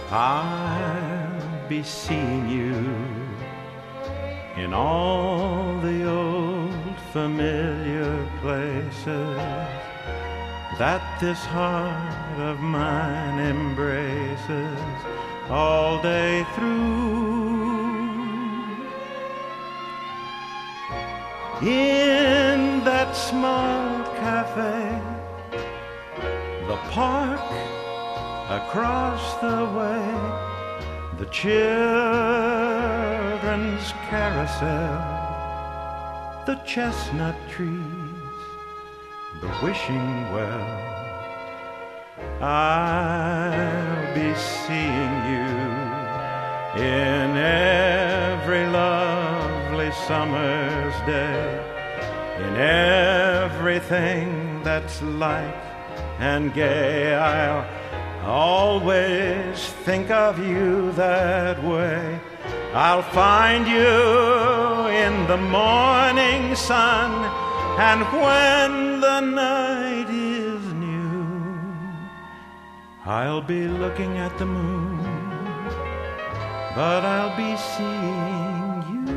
I'll be seeing you in all the old familiar places that this heart of mine embraces all day through. In that small cafe, the park across the way, the children's carousel, the chestnut trees, the wishing well. I'll be seeing you in every lovely summer's day, in everything that's light and gay. I'll always think of you that way. I'll find you in the morning sun, and when the night is new, I'll be looking at the moon, but I'll be seeing you.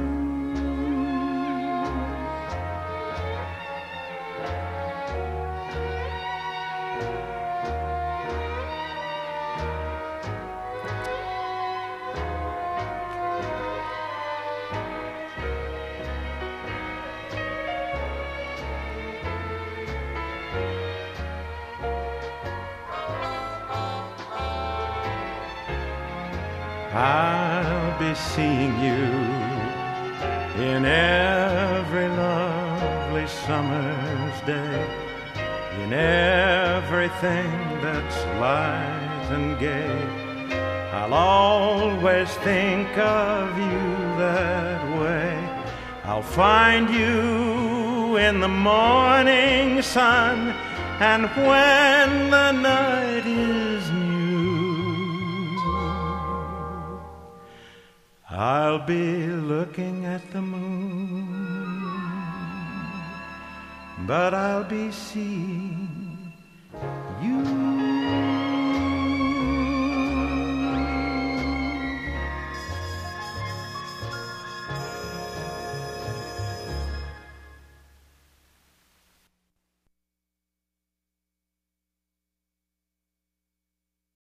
I'll be seeing you in every lovely summer's day, in everything that's light and gay. I'll always think of you that way. I'll find you in the morning sun, and when the night is new, I'll be looking at the moon, but I'll be seeing